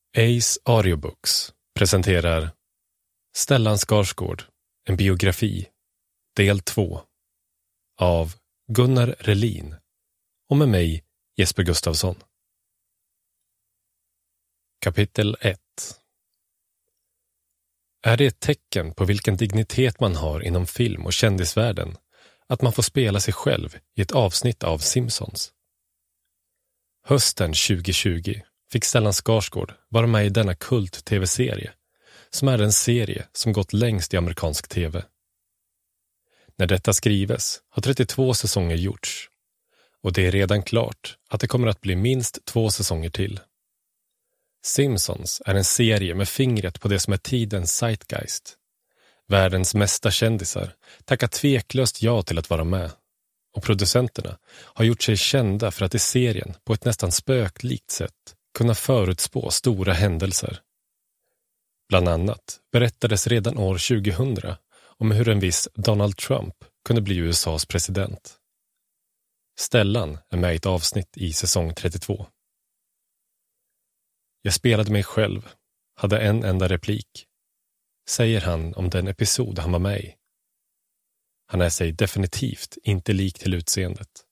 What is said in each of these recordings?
Ace Audiobooks presenterar Stellan Skarsgård, en biografi, del 2 av Gunnar Relin och med mig Jesper Gustafsson. Kapitel 1. Är det ett tecken på vilken dignitet man har inom film- och kändisvärlden att man får spela sig själv i ett avsnitt av Simpsons? Hösten 2020 fick Stellan Skarsgård vara med i denna kult-tv-serie, som är den serie som gått längst i amerikansk tv. När detta skrives har 32 säsonger gjorts, och det är redan klart att det kommer att bli minst 2 säsonger till. Simpsons är en serie med fingret på det som är tidens zeitgeist. Världens mesta kändisar tackar tveklöst ja till att vara med, och producenterna har gjort sig kända för att i serien på ett nästan spöklikt sätt kunna förutspå stora händelser. Bland annat berättades redan år 2000 om hur en viss Donald Trump kunde bli USAs president. Stellan är med i ett avsnitt i säsong 32. Jag spelade mig själv, hade en enda replik, säger han om den episod han var med i. Han är sig definitivt inte lik till utseendet.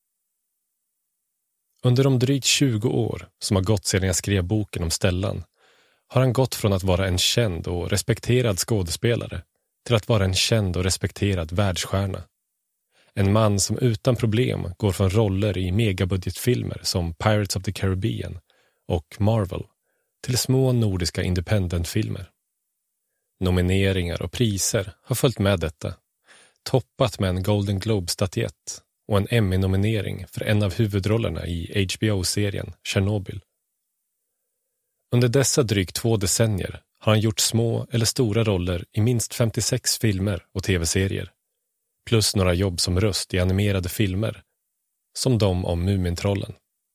Under de drygt 20 år som har gått sedan jag skrev boken om Stellan har han gått från att vara en känd och respekterad skådespelare till att vara en känd och respekterad världsstjärna. En man som utan problem går från roller i megabudgetfilmer som Pirates of the Caribbean och Marvel till små nordiska independentfilmer. Nomineringar och priser har följt med detta, toppat med en Golden Globe-statyett och en Emmy-nominering för en av huvudrollerna i HBO-serien Chernobyl. Under dessa drygt 2 decennier har han gjort små eller stora roller i minst 56 filmer och tv-serier, plus några jobb som röst i animerade filmer, som de om Mumintrollen.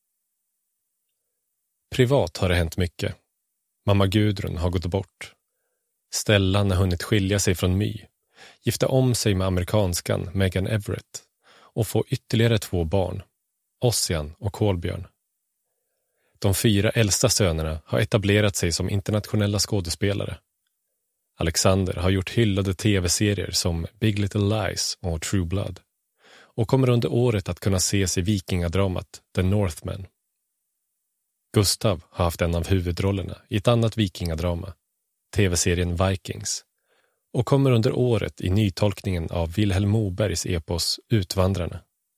Privat har det hänt mycket. Mamma Gudrun har gått bort. Stellan har hunnit skilja sig från My, gifta om sig med amerikanskan Megan Everett och få ytterligare 2 barn, Ossian och Kolbjörn. De 4 äldsta sönerna har etablerat sig som internationella skådespelare. Alexander har gjort hyllade tv-serier som Big Little Lies och True Blood och kommer under året att kunna ses i vikingadramat The Northman. Gustav har haft en av huvudrollerna i ett annat vikingadrama, tv-serien Vikings, och kommer under året i nytolkningen av Vilhelm Mobergs epos Utvandrarna.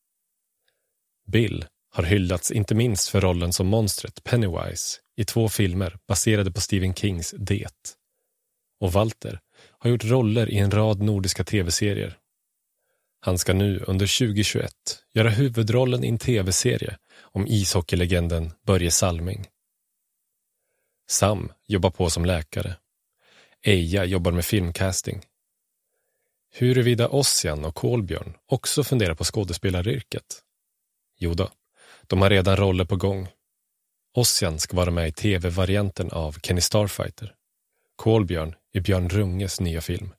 Bill har hyllats inte minst för rollen som monstret Pennywise i 2 filmer baserade på Stephen Kings Det. Och Walter har gjort roller i en rad nordiska tv-serier. Han ska nu under 2021 göra huvudrollen i en tv-serie om ishockeylegenden Börje Salming. Sam jobbar på som läkare. Eija jobbar med filmcasting. Huruvida Ossian och Kolbjörn också funderar på skådespelaryrket? Jodå, de har redan roller på gång. Ossian ska vara med i tv-varianten av Kenny Starfighter. Kolbjörn i Björn Runges nya film.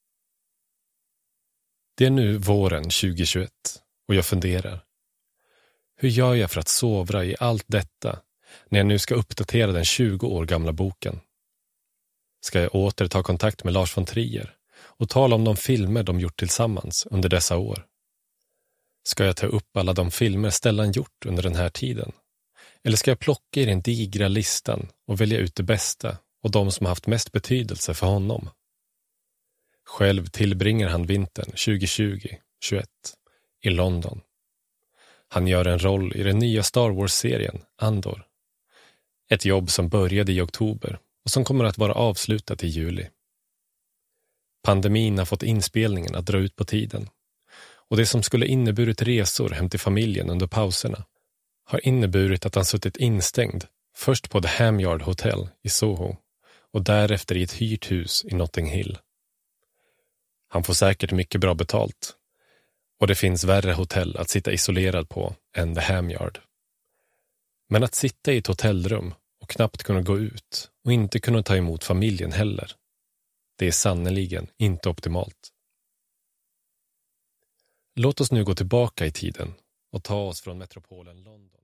Det är nu våren 2021 och jag funderar. Hur gör jag för att sovra i allt detta när jag nu ska uppdatera den 20 år gamla boken? Ska jag åter ta kontakt med Lars von Trier och tala om de filmer de gjort tillsammans under dessa år? Ska jag ta upp alla de filmer Stellan gjort under den här tiden? Eller ska jag plocka i den digra listan och välja ut det bästa och de som har haft mest betydelse för honom? Själv tillbringar han vintern 2020-21 i London. Han gör en roll i den nya Star Wars-serien Andor. Ett jobb som började i oktober och som kommer att vara avslutat i juli. Pandemin har fått inspelningen att dra ut på tiden. Och det som skulle inneburit resor hem till familjen under pauserna har inneburit att han suttit instängd först på The Hamyard Hotel i Soho och därefter i ett hyrt hus i Notting Hill. Han får säkert mycket bra betalt och det finns värre hotell att sitta isolerad på än The Hamyard. Men att sitta i ett hotellrum och knappt kunna gå ut och inte kunna ta emot familjen heller, det är sannoliken inte optimalt. Låt oss nu gå tillbaka i tiden och ta oss från metropolen London.